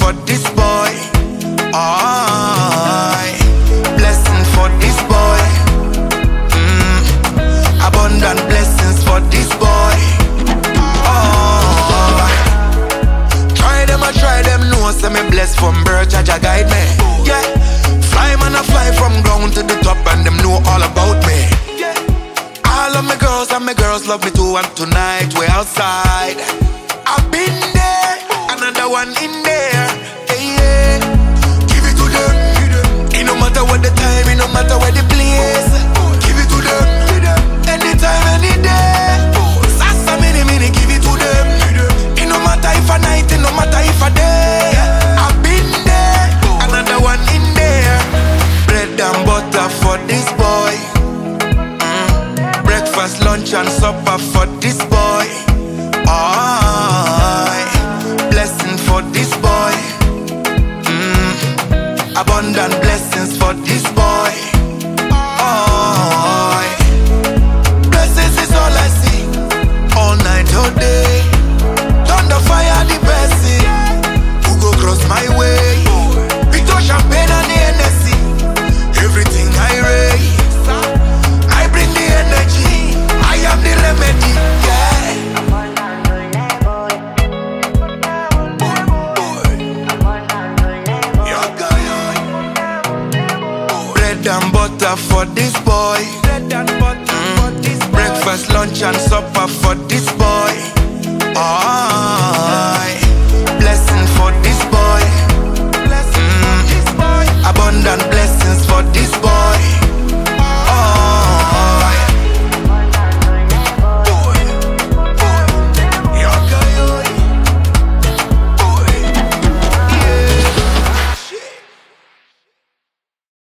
for this boy. Aye. Blessing for this boy. Abundant blessings for this boy. Oh. Try them, know say me blessed from birth, Jaja guide me. Yeah. Fly man, I fly from ground to the top, and them know all about me. All of my girls and my girls love me too, and tonight we're outside. I've been there, another one in there. Hey, yeah. Give it to them. It no matter what the time, it no matter where the place. Give it to them. Anytime, any day. Sasa mini, give it to them. It no matter if a night, it no matter if a day. I've been there, another one in there. Bread and butter for this boy. Breakfast, lunch and supper for this boy. Aye. Blessing for this boy. Abundant blessings for this boy. Aye. Blessings is all I see. All night, all day. Thunder, fire, the blessing. Who go cross my way? Victor, champagne and the Hennessy. Everything I raise, I bring the energy. I am the remedy. Yeah. Bread and butter for this boy. Breakfast, lunch and supper for this boy. Aye.